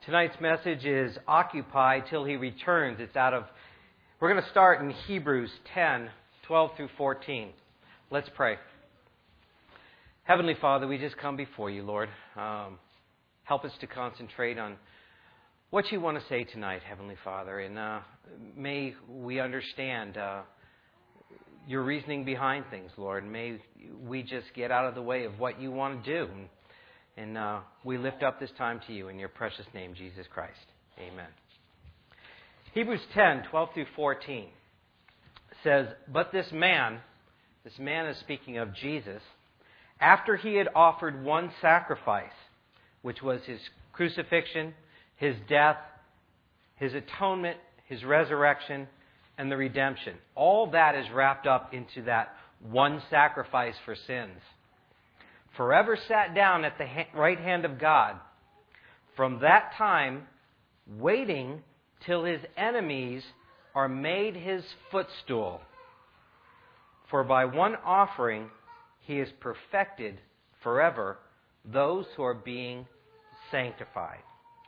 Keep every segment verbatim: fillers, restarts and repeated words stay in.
Tonight's message is Occupy Till He Returns. It's out of, we're going to start in Hebrews ten, twelve through fourteen. Let's pray. Heavenly Father, we just come before you, Lord. Um, help us to concentrate on what you want to say tonight, Heavenly Father. And uh, may we understand uh, your reasoning behind things, Lord. May we just get out of the way of what you want to do. And uh, we lift up this time to you in your precious name, Jesus Christ. Amen. Hebrews ten, twelve through fourteen says, But this man, this man is speaking of Jesus, after he had offered one sacrifice, which was his crucifixion, his death, his atonement, his resurrection, and the redemption. All that is wrapped up into that one sacrifice for sins. Forever sat down at the right hand of God. From that time, waiting till his enemies are made his footstool. For by one offering he has perfected forever those who are being sanctified.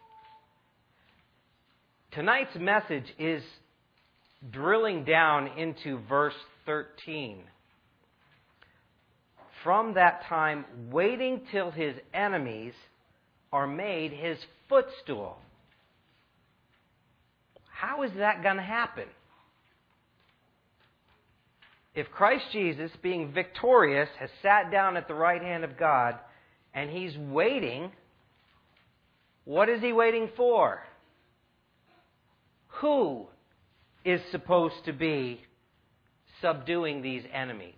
Tonight's message is drilling down into verse thirteen. From that time, waiting till his enemies are made his footstool. How is that going to happen? If Christ Jesus, being victorious, has sat down at the right hand of God, and he's waiting, what is he waiting for? Who is supposed to be subduing these enemies?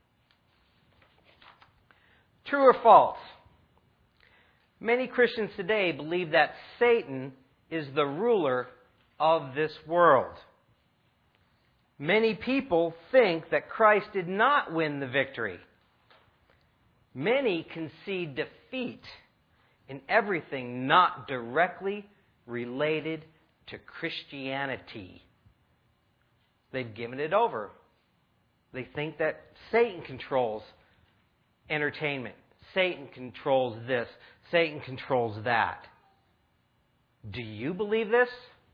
True or false? Many Christians today believe that Satan is the ruler of this world. Many people think that Christ did not win the victory. Many concede defeat in everything not directly related to Christianity. They've given it over. They think that Satan controls entertainment. Satan controls this. Satan controls that. Do you believe this?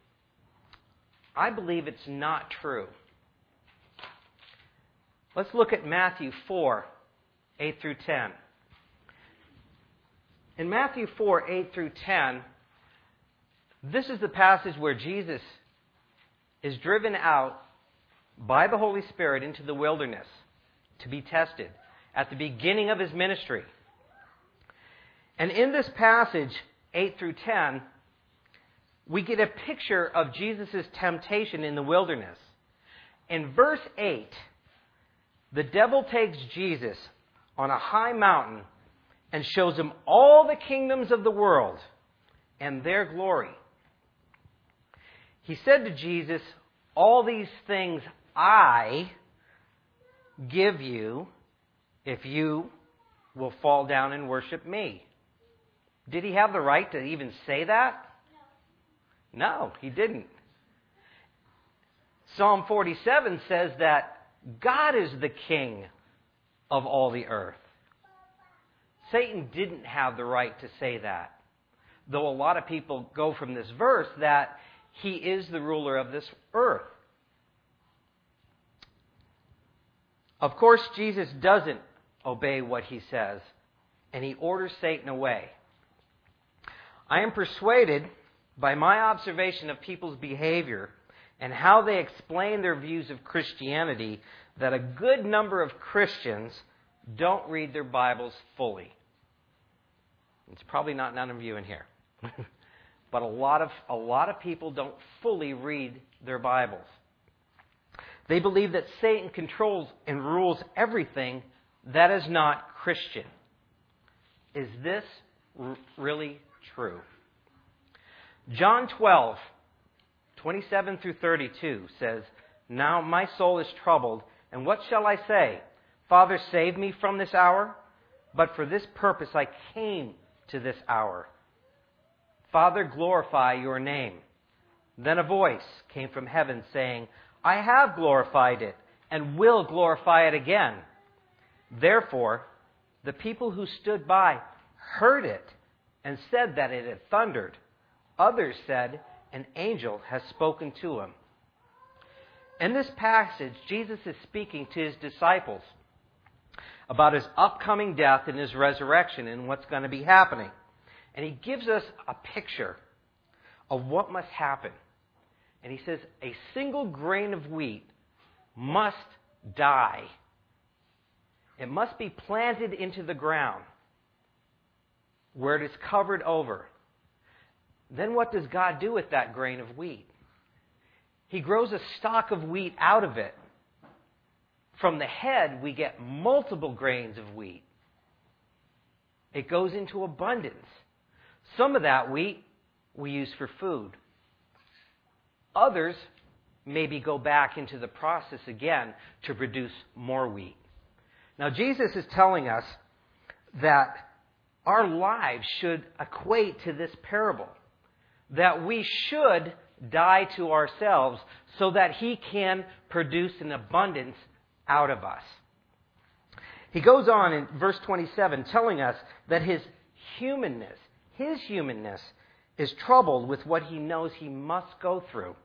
I believe it's not true. Let's look at Matthew four, eight through ten. In Matthew four, eight through ten, this is the passage where Jesus is driven out by the Holy Spirit into the wilderness to be tested at the beginning of his ministry. And in this passage, eight through ten, we get a picture of Jesus' temptation in the wilderness. In verse eight, the devil takes Jesus on a high mountain and shows him all the kingdoms of the world and their glory. He said to Jesus, all these things I give you if you will fall down and worship me. Did he have the right to even say that? No, he didn't. Psalm forty-seven says that God is the king of all the earth. Satan didn't have the right to say that. Though a lot of people go from this verse that he is the ruler of this earth. Of course, Jesus doesn't obey what he says, and he orders Satan away. I am persuaded by my observation of people's behavior and how they explain their views of Christianity that a good number of Christians don't read their Bibles fully. It's probably not none of you in here. But a lot of a lot of people don't fully read their Bibles. They believe that Satan controls and rules everything that is not Christian. Is this r- really true? John twelve, twenty-seven through thirty-two says, Now my soul is troubled, and what shall I say? Father, save me from this hour? But for this purpose I came to this hour. Father, glorify your name. Then a voice came from heaven saying, I have glorified it, and will glorify it again. Therefore, the people who stood by heard it and said that it had thundered. Others said, an angel has spoken to him. In this passage, Jesus is speaking to his disciples about his upcoming death and his resurrection and what's going to be happening. And he gives us a picture of what must happen. And he says, a single grain of wheat must die. It must be planted into the ground where it is covered over. Then what does God do with that grain of wheat? He grows a stalk of wheat out of it. From the head, we get multiple grains of wheat. It goes into abundance. Some of that wheat we use for food. Others maybe go back into the process again to produce more wheat. Now, Jesus is telling us that our lives should equate to this parable. That we should die to ourselves so that He can produce an abundance out of us. He goes on in verse twenty-seven telling us that His humanness, His humanness is troubled with what He knows He must go through.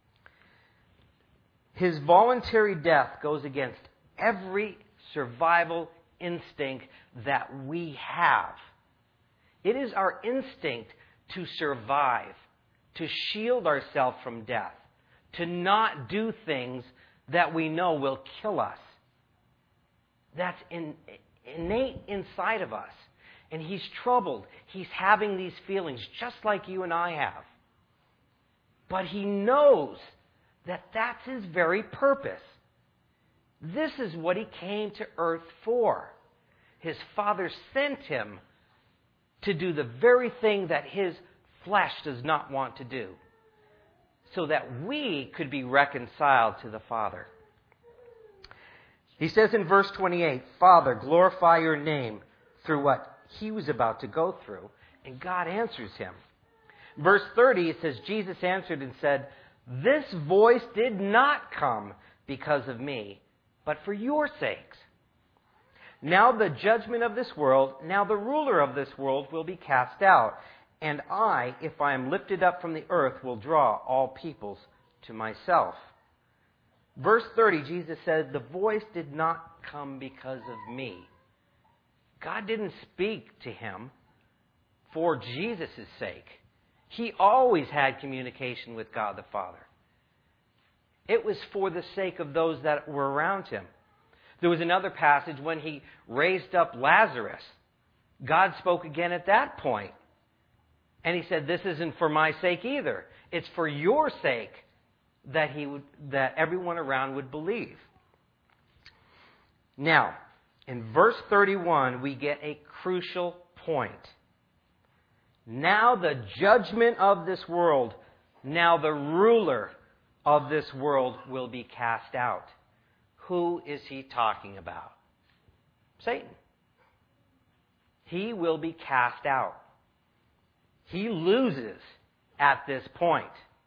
His voluntary death goes against every survival instinct that we have. It is our instinct to survive, to shield ourselves from death, to not do things that we know will kill us. That's in, innate inside of us. And He's troubled. He's having these feelings just like you and I have. But He knows that that's His very purpose. This is what He came to earth for. His Father sent Him to do the very thing that His flesh does not want to do, so that we could be reconciled to the Father. He says in verse twenty-eight, Father, glorify your name through what He was about to go through. And God answers him. Verse thirty, it says, Jesus answered and said, this voice did not come because of me, but for your sakes. Now the judgment of this world, now the ruler of this world will be cast out. And I, if I am lifted up from the earth, will draw all peoples to myself. Verse thirty, Jesus said, the voice did not come because of me. God didn't speak to him for Jesus' sake. He always had communication with God the Father. It was for the sake of those that were around him. There was another passage when he raised up Lazarus. God spoke again at that point. And he said, this isn't for my sake either. It's for your sake that he would, that everyone around would believe. Now, in verse thirty-one, we get a crucial point. Now the judgment of this world, now the ruler of this world will be cast out. Who is he talking about? Satan. He will be cast out. He loses at this point.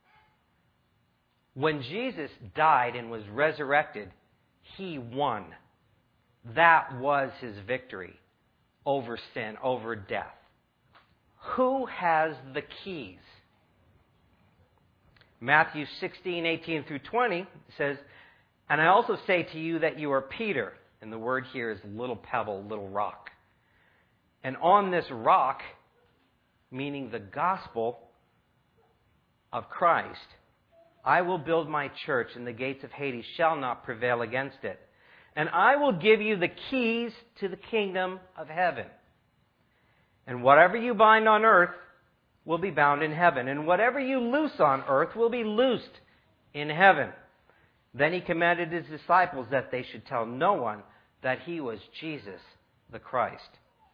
When Jesus died and was resurrected, he won. That was his victory over sin, over death. Who has the keys? Matthew sixteen, eighteen through twenty says, and I also say to you that you are Peter. And the word here is little pebble, little rock. And on this rock, meaning the gospel of Christ, I will build my church, and the gates of Hades shall not prevail against it. And I will give you the keys to the kingdom of heaven. And whatever you bind on earth will be bound in heaven. And whatever you loose on earth will be loosed in heaven. Then he commanded his disciples that they should tell no one that he was Jesus the Christ.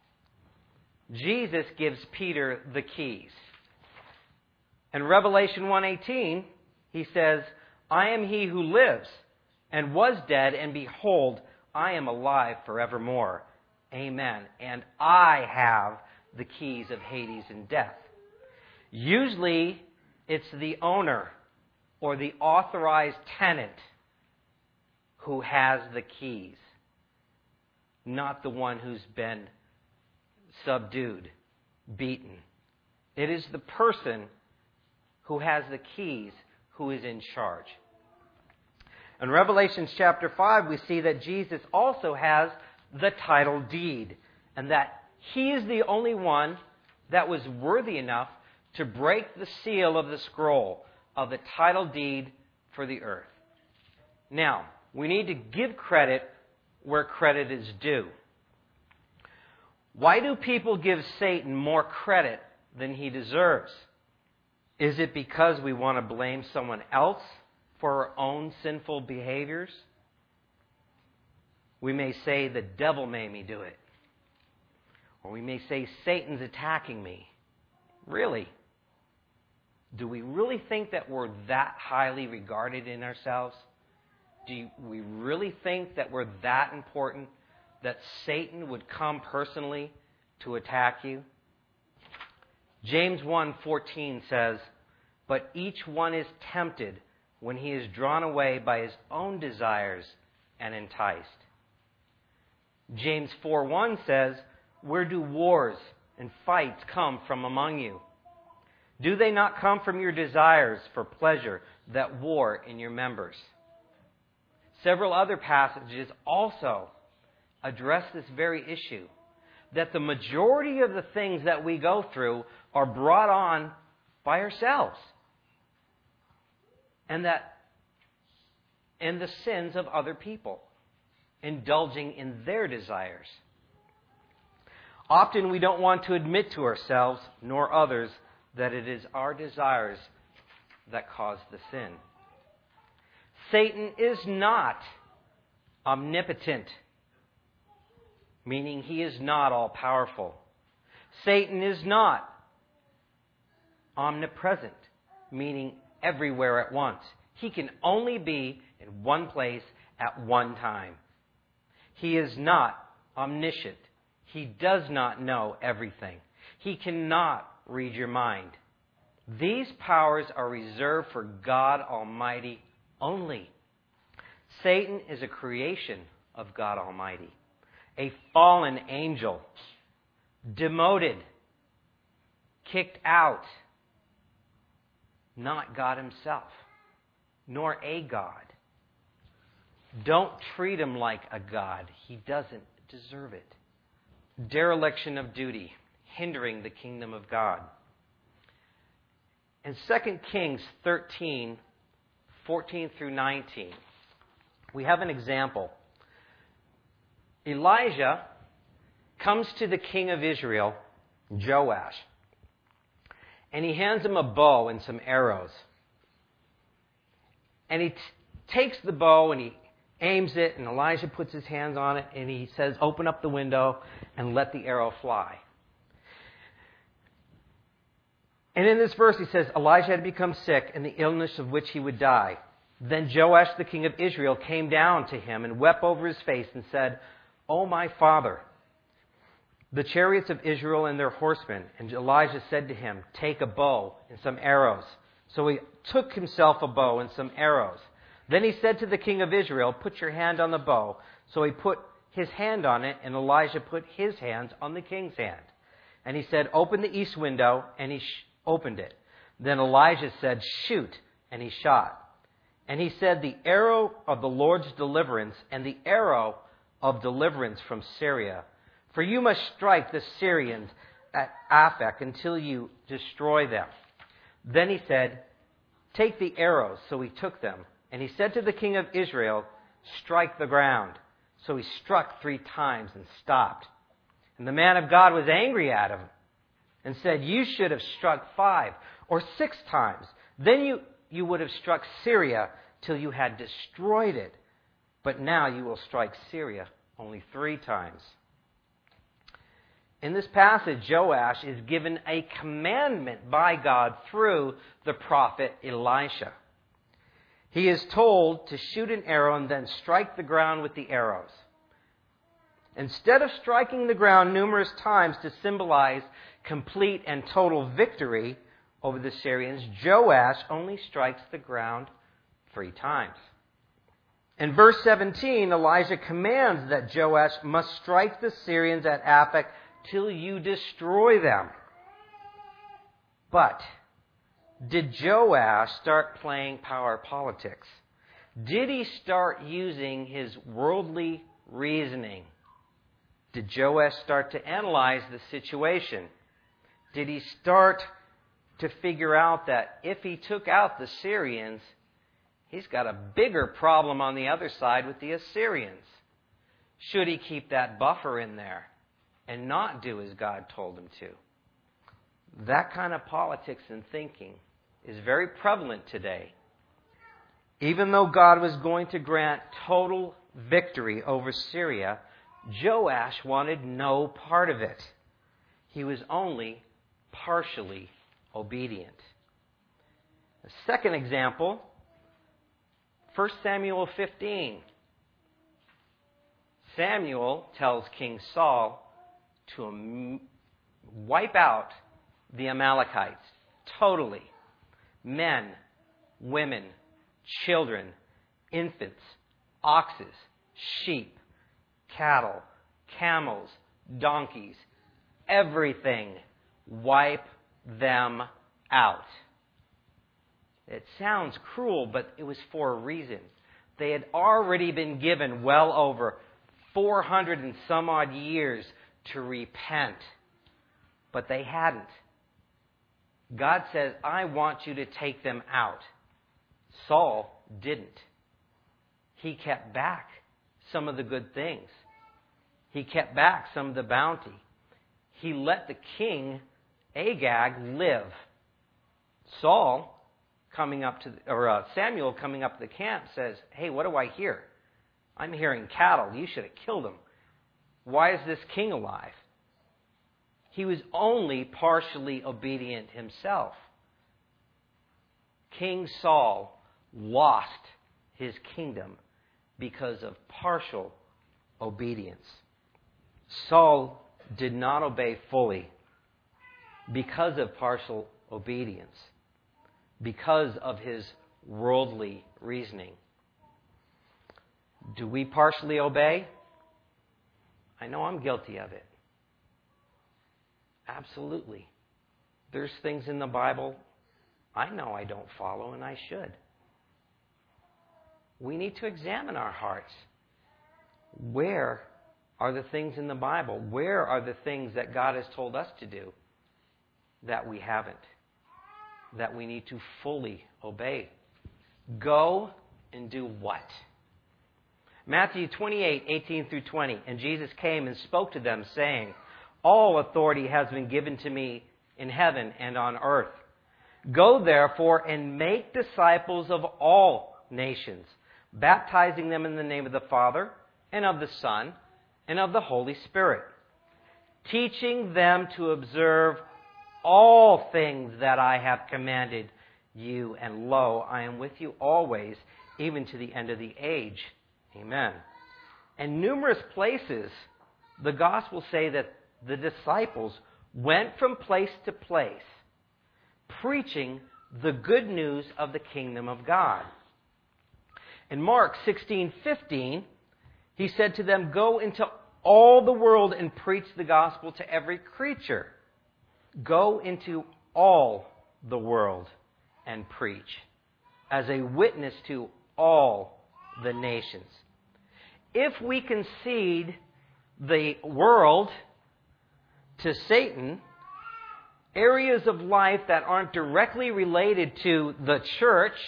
Jesus gives Peter the keys. In Revelation one eighteen, he says, I am he who lives and was dead, and behold, I am alive forevermore. Amen. And I have the keys of Hades and death. Usually, it's the owner or the authorized tenant who has the keys, not the one who's been subdued, beaten. It is the person who has the keys, who is in charge. In Revelation chapter five, we see that Jesus also has the title deed, and that he is the only one that was worthy enough to break the seal of the scroll of the title deed for the earth. Now, we need to give credit where credit is due. Why do people give Satan more credit than he deserves? Is it because we want to blame someone else for our own sinful behaviors? We may say, the devil made me do it. Or we may say, Satan's attacking me. Really? Do we really think that we're that highly regarded in ourselves? Do you, we really think that we're that important that Satan would come personally to attack you? James one fourteen says, "But each one is tempted when he is drawn away by his own desires and enticed." James four one says, "Where do wars and fights come from among you? Do they not come from your desires for pleasure that war in your members?" Several other passages also address this very issue, that the majority of the things that we go through are brought on by ourselves, and that and the sins of other people, indulging in their desires. Often we don't want to admit to ourselves nor others that it is our desires that cause the sin. Satan is not omnipotent, meaning he is not all-powerful. Satan is not omnipresent, meaning everywhere at once. He can only be in one place at one time. He is not omniscient. He does not know everything. He cannot read your mind. These powers are reserved for God Almighty only. Satan is a creation of God Almighty, a fallen angel, demoted, kicked out, not God himself, nor a God. Don't treat him like a God. He doesn't deserve it. Dereliction of duty, hindering the kingdom of God. In Second Kings thirteen, fourteen through nineteen, we have an example. Elijah comes to the king of Israel, Joash, and he hands him a bow and some arrows. And he t- takes the bow and he aims it, and Elijah puts his hands on it, and he says, "Open up the window and let the arrow fly." And in this verse he says, Elijah had become sick, and the illness of which he would die. Then Joash, the king of Israel, came down to him and wept over his face and said, "O my father, the chariots of Israel and their horsemen." And Elijah said to him, "Take a bow and some arrows." So he took himself a bow and some arrows. Then he said to the king of Israel, "Put your hand on the bow." So he put his hand on it, and Elijah put his hands on the king's hand. And he said, "Open the east window," and he sh- opened it. Then Elijah said, "Shoot," and he shot. And he said, "The arrow of the Lord's deliverance, and the arrow of deliverance from Syria. For you must strike the Syrians at Aphek until you destroy them." Then he said, "Take the arrows." So he took them. And he said to the king of Israel, "Strike the ground." So he struck three times and stopped. And the man of God was angry at him and said, "You should have struck five or six times. Then you, you would have struck Syria till you had destroyed it. But now you will strike Syria only three times." In this passage, Joash is given a commandment by God through the prophet Elisha. He is told to shoot an arrow and then strike the ground with the arrows. Instead of striking the ground numerous times to symbolize complete and total victory over the Syrians, Joash only strikes the ground three times. In verse seventeen, Elijah commands that Joash must strike the Syrians at Aphek till you destroy them. But did Joash start playing power politics? Did he start using his worldly reasoning? Did Joash start to analyze the situation? Did he start to figure out that if he took out the Syrians, he's got a bigger problem on the other side with the Assyrians? Should he keep that buffer in there and not do as God told him to? That kind of politics and thinking is very prevalent today. Even though God was going to grant total victory over Syria, Joash wanted no part of it. He was only partially obedient. The second example, First Samuel fifteen. Samuel tells King Saul to wipe out the Amalekites totally. Men, women, children, infants, oxes, sheep, cattle, camels, donkeys, everything. Wipe them out. It sounds cruel, but it was for a reason. They had already been given well over four hundred and some odd years to repent, but they hadn't. God says, I want you to take them out. Saul didn't. He kept back some of the good things. He kept back some of the bounty. He let the king, Agag, live. Saul, coming up to, or uh, Samuel coming up to the camp says, hey, what do I hear? I'm hearing cattle. You should have killed him. Why is this king alive? He was only partially obedient himself. King Saul lost his kingdom because of partial obedience. Saul did not obey fully because of partial obedience, because of his worldly reasoning. Do we partially obey? I know I'm guilty of it. Absolutely. There's things in the Bible I know I don't follow, and I should. We need to examine our hearts. Where are the things in the Bible? Where are the things that God has told us to do that we haven't? That we need to fully obey? Go and do what? Matthew twenty-eight, eighteen through twenty. And Jesus came and spoke to them, saying, all authority has been given to me in heaven and on earth. Go therefore and make disciples of all nations, baptizing them in the name of the Father and of the Son and of the Holy Spirit, teaching them to observe all things that I have commanded you. And lo, I am with you always, even to the end of the age. Amen. In numerous places, the Gospels say that the disciples went from place to place, preaching the good news of the kingdom of God. In Mark sixteen fifteen, he said to them, go into all the world and preach the gospel to every creature. Go into all the world and preach as a witness to all the nations. If we concede the world to Satan, areas of life that aren't directly related to the church,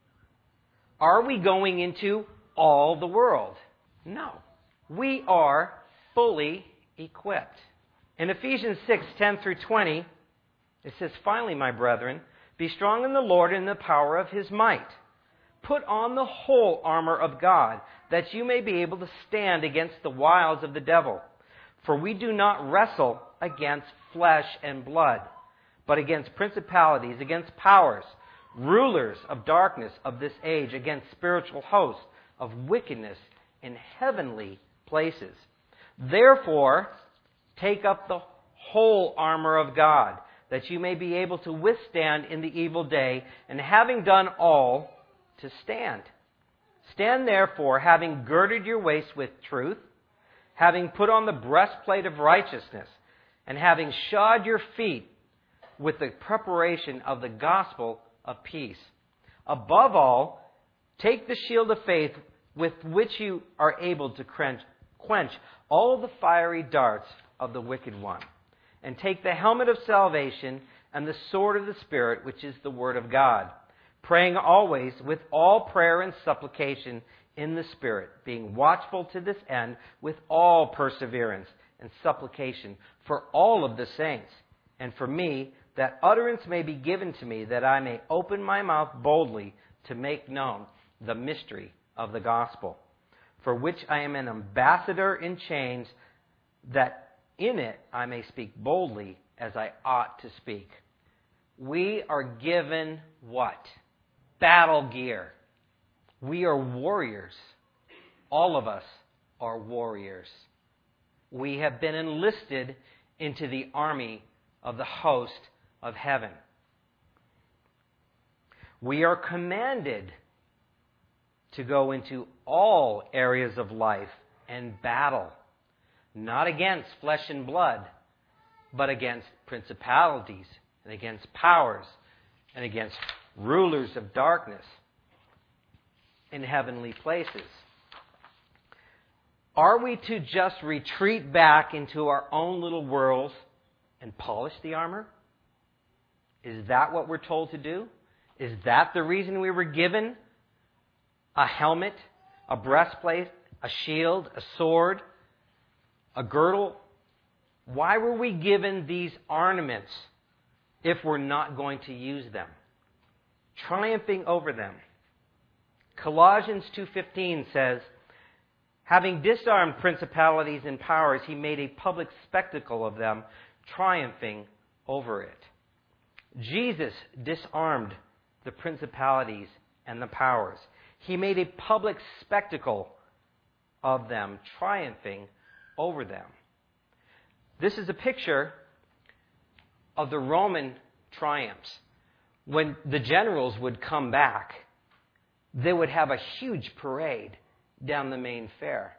are we going into all the world? No. We are fully equipped. In Ephesians six, ten through twenty, it says, finally, my brethren, be strong in the Lord and in the power of His might. Put on the whole armor of God, that you may be able to stand against the wiles of the devil. For we do not wrestle against flesh and blood, but against principalities, against powers, rulers of darkness of this age, against spiritual hosts of wickedness in heavenly places. Therefore, take up the whole armor of God, that you may be able to withstand in the evil day, and having done all, to stand. Stand therefore, having girded your waist with truth, having put on the breastplate of righteousness, and having shod your feet with the preparation of the gospel of peace. Above all, take the shield of faith with which you are able to quench all the fiery darts of the wicked one. And take the helmet of salvation and the sword of the Spirit, which is the Word of God, praying always with all prayer and supplication in the Spirit, being watchful to this end with all perseverance and supplication for all of the saints, and for me, that utterance may be given to me, that I may open my mouth boldly to make known the mystery of the gospel, for which I am an ambassador in chains, that in it I may speak boldly as I ought to speak. We are given what? Battle gear. We are warriors. All of us are warriors. We have been enlisted into the army of the host of heaven. We are commanded to go into all areas of life and battle, not against flesh and blood, but against principalities and against powers and against rulers of darkness in heavenly places. Are we to just retreat back into our own little worlds and polish the armor? Is that what we're told to do? Is that the reason we were given a helmet, a breastplate, a shield, a sword, a girdle? Why were we given these ornaments if we're not going to use them? Triumphing over them. Colossians two fifteen says, having disarmed principalities and powers, he made a public spectacle of them, triumphing over it. Jesus disarmed the principalities and the powers. He made a public spectacle of them, triumphing over them. This is a picture of the Roman triumphs. When the generals would come back, they would have a huge parade down the main fair.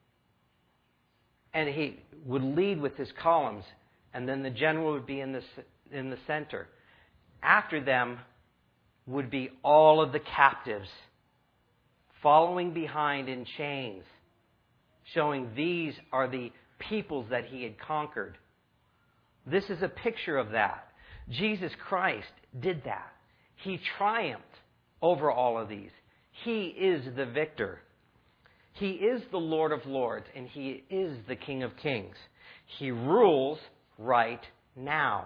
And he would lead with his columns, and then the general would be in the, in the center. After them would be all of the captives following behind in chains, showing these are the peoples that he had conquered. This is a picture of that. Jesus Christ did that. He triumphed over all of these. He is the victor. He is the Lord of Lords, and He is the King of Kings. He rules right now.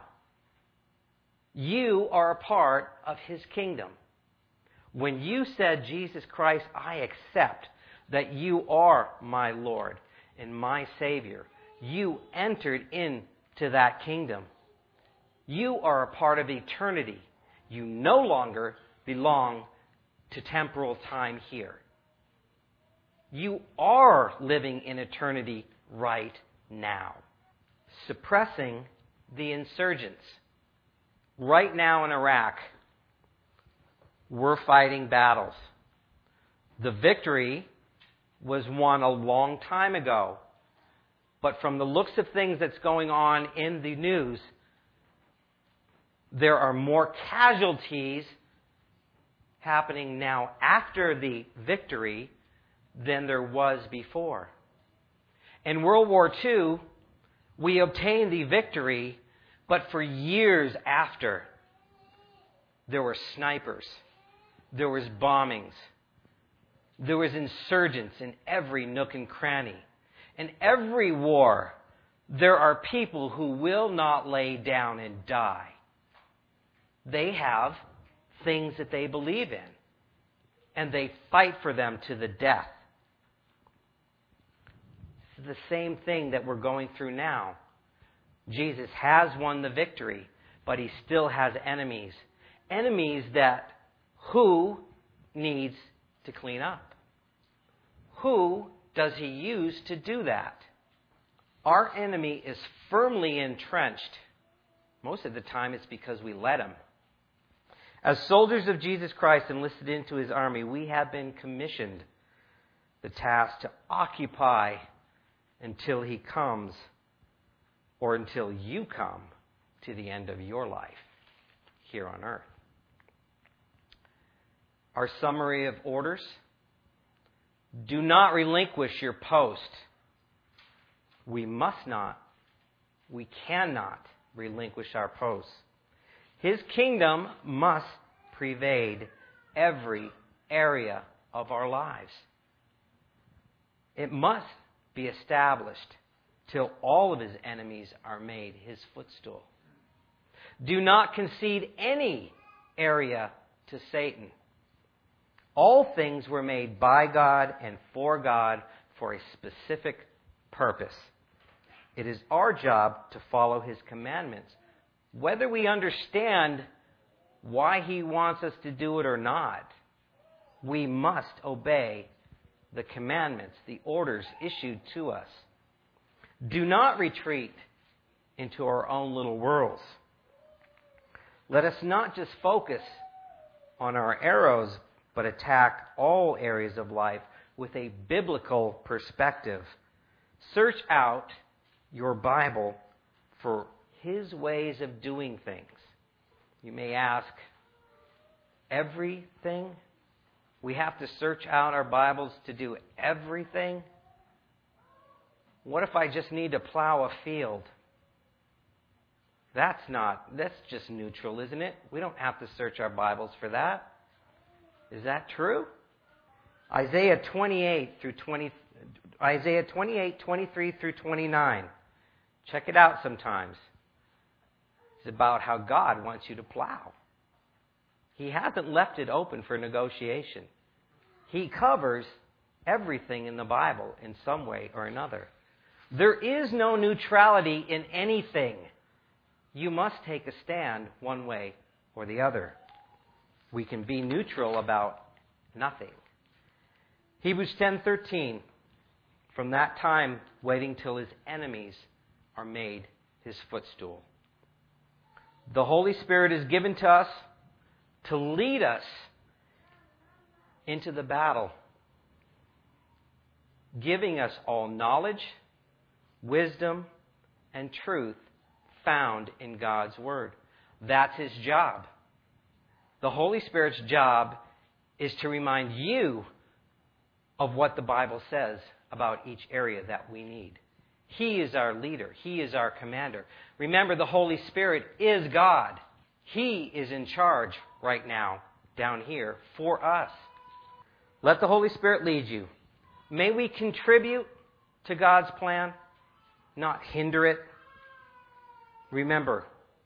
You are a part of His kingdom. When you said, Jesus Christ, I accept that you are my Lord and my Savior, you entered into that kingdom. You are a part of eternity. You no longer belong to temporal time here. You are living in eternity right now. Suppressing the insurgents. Right now in Iraq, we're fighting battles. The victory was won a long time ago. But from the looks of things that's going on in the news, there are more casualties happening now after the victory than there was before. In World War Two, we obtained the victory, but for years after, there were snipers, there was bombings, there was insurgents in every nook and cranny. In every war, there are people who will not lay down and die. They have things that they believe in, and they fight for them to the death. It's the same thing that we're going through now. Jesus has won the victory, but He still has enemies. Enemies that who needs to clean up? Who does He use to do that? Our enemy is firmly entrenched. Most of the time it's because we let him. As soldiers of Jesus Christ enlisted into His army, we have been commissioned the task to occupy until He comes, or until you come to the end of your life. here on earth. Our summary of orders: do not relinquish your post. We must not, we cannot relinquish our posts. His kingdom must pervade every area of our lives. It must be established till all of his enemies are made his footstool. Do not concede any area to Satan. All things were made by God and for God for a specific purpose. It is our job to follow his commandments, whether we understand why he wants us to do it or not. We must obey the commandments, the orders issued to us. Do not retreat into our own little worlds. Let us not just focus on our arrows, but attack all areas of life with a biblical perspective. Search out your Bible for his ways of doing things. You may ask, everything? We have to search out our Bibles to do everything? What if I just need to plow a field? That's not, that's just neutral, isn't it? We don't have to search our Bibles for that. Is that true? Isaiah twenty-eight through twenty, Isaiah twenty-eight, twenty-three through twenty-nine. Check it out sometimes. It's about how God wants you to plow. He hasn't left it open for negotiation. He covers everything in the Bible in some way or another. There is no neutrality in anything. You must take a stand one way or the other. We can be neutral about nothing. Hebrews ten thirteen. From that time, waiting till his enemies are made his footstool. The Holy Spirit is given to us to lead us into the battle, giving us all knowledge, wisdom, and truth found in God's Word. That's his job. The Holy Spirit's job is to remind you of what the Bible says about each area that we need. He is our leader. He is our commander. Remember, the Holy Spirit is God. He is in charge right now down here for us. Let the Holy Spirit lead you. May we contribute to God's plan, not hinder it. Remember,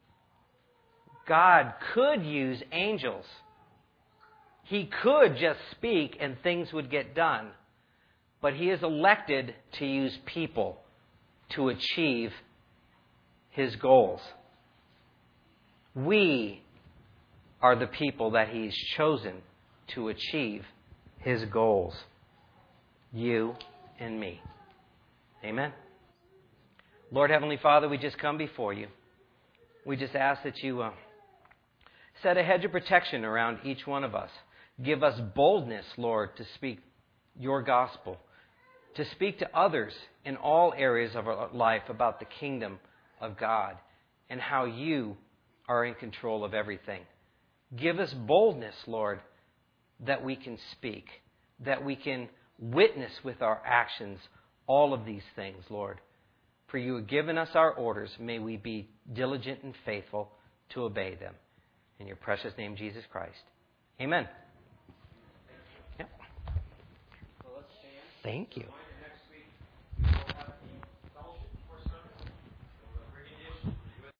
God could use angels. He could just speak and things would get done. But he is elected to use people to achieve his goals. We are the people that he's chosen to achieve his goals. You and me. Amen. Lord Heavenly Father, we just come before you. We just ask that you uh, set a hedge of protection around each one of us. Give us boldness, Lord, to speak your gospel, to speak to others in all areas of our life about the kingdom of God and how you are in control of everything. Give us boldness, Lord, that we can speak, that we can witness with our actions all of these things, Lord. For you have given us our orders. May we be diligent and faithful to obey them. In your precious name, Jesus Christ. Amen. Yep. Thank you.